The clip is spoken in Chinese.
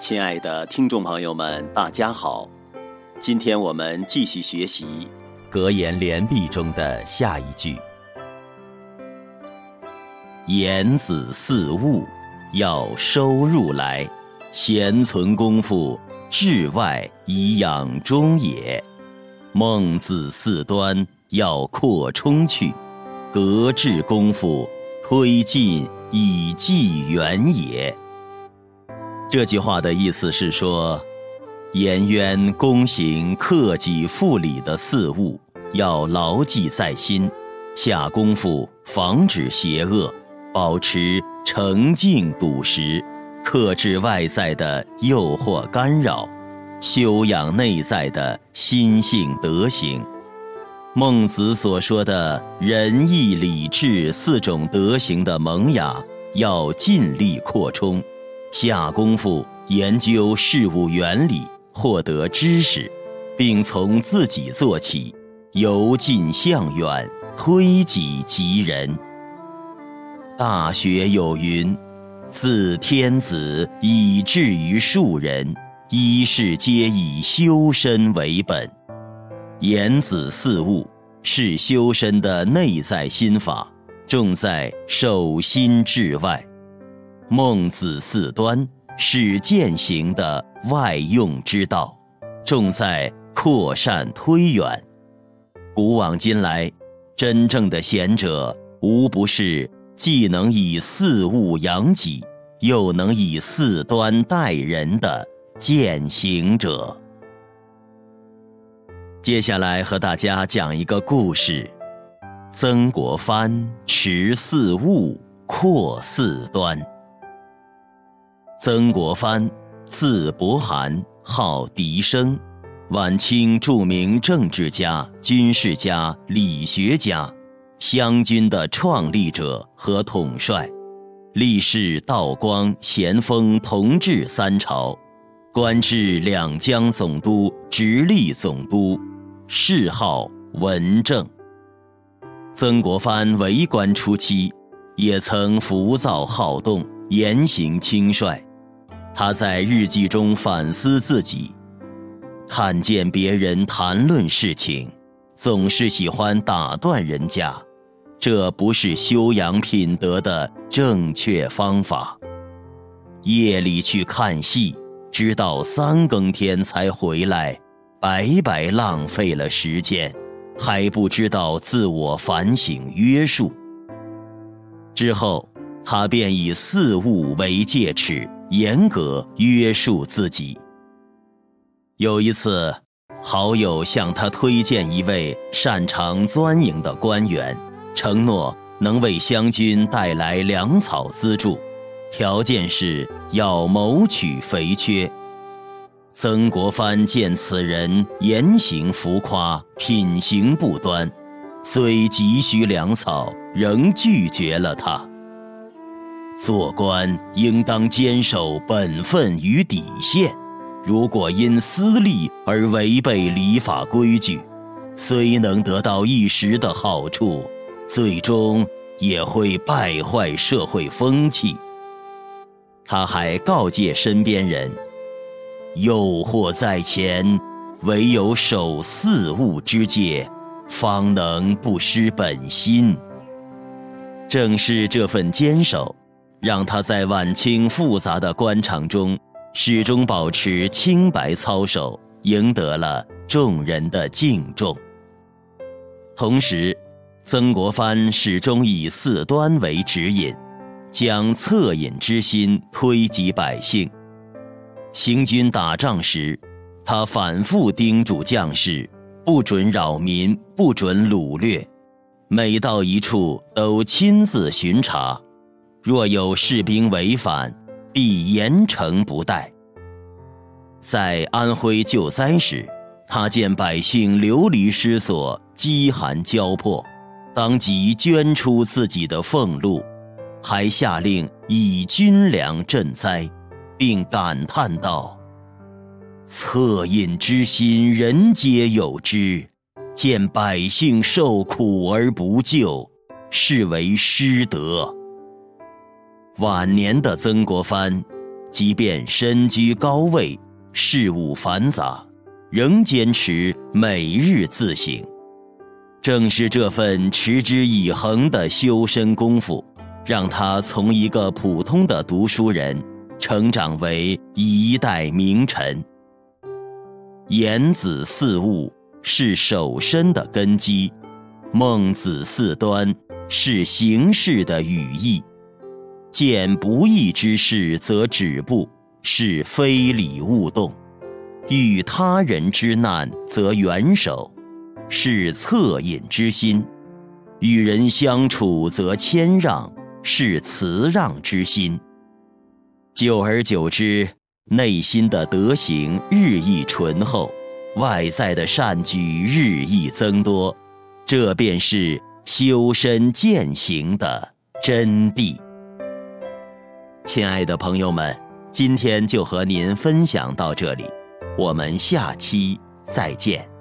亲爱的听众朋友们，大家好，今天我们继续学习格言联璧中的下一句：言子似物，要收入来，闲存功夫，志外以养中也。孟子似端，要扩充去，革制功夫，推进以继远也。这句话的意思是说，颜渊躬行克己复礼的四务要牢记在心，下功夫防止邪恶，保持澄净笃实，克制外在的诱惑干扰，修养内在的心性德行。孟子所说的仁义礼智四种德行的萌芽，要尽力扩充，下功夫研究事物原理，获得知识，并从自己做起，由近向远，推己及人。大学有云：自天子以至于庶人，一事皆以修身为本。言子似物是修身的内在心法，重在守心治外。孟子似端是践行的外用之道，重在扩散推远。古往今来，真正的贤者无不是既能以四物养己，又能以四端待人的践行者。接下来和大家讲一个故事：曾国藩持四物，扩四端。曾国藩字伯涵，号笛声，晚清著名政治家、军事家、理学家，湘军的创立者和统帅，历仕道光、咸丰、同治三朝，官至两江总督、直隶总督，谥号文正。曾国藩为官初期，也曾浮躁好动，言行轻率。他在日记中反思自己，看见别人谈论事情，总是喜欢打断人家，这不是修养品德的正确方法。夜里去看戏，直到3更天才回来，白白浪费了时间，还不知道自我反省约束。之后，他便以四物为戒尺，严格约束自己。有一次，好友向他推荐一位擅长钻营的官员，承诺能为湘军带来粮草资助，条件是要谋取肥缺。曾国藩见此人言行浮夸，品行不端，虽急需粮草，仍拒绝了他。做官应当坚守本分与底线，如果因私利而违背礼法规矩，虽能得到一时的好处，最终也会败坏社会风气。他还告诫身边人，诱惑在前，唯有守四物之戒，方能不失本心。正是这份坚守，让他在晚清复杂的官场中始终保持清白操守，赢得了众人的敬重。同时，曾国藩始终以四端为指引，将恻隐之心推及百姓。行军打仗时，他反复叮嘱将士，不准扰民，不准掳掠，每到一处都亲自巡查，若有士兵违反，必严惩不贷。在安徽救灾时，他见百姓流离失所，饥寒交迫，当即捐出自己的俸禄，还下令以军粮赈灾，并感叹道：恻隐之心，人皆有之，见百姓受苦而不救，是为失德。晚年的曾国藩即便身居高位，事务繁杂，仍坚持每日自省。正是这份持之以恒的修身功夫，让他从一个普通的读书人成长为一代名臣。言子四物是守身的根基，孟子四端是行事的语义。见不义之事则止步，是非礼勿动；遇他人之难则援手，是恻隐之心；与人相处则谦让，是辞让之心。久而久之，内心的德行日益醇厚，外在的善举日益增多，这便是修身践行的真谛。亲爱的朋友们，今天就和您分享到这里，我们下期再见。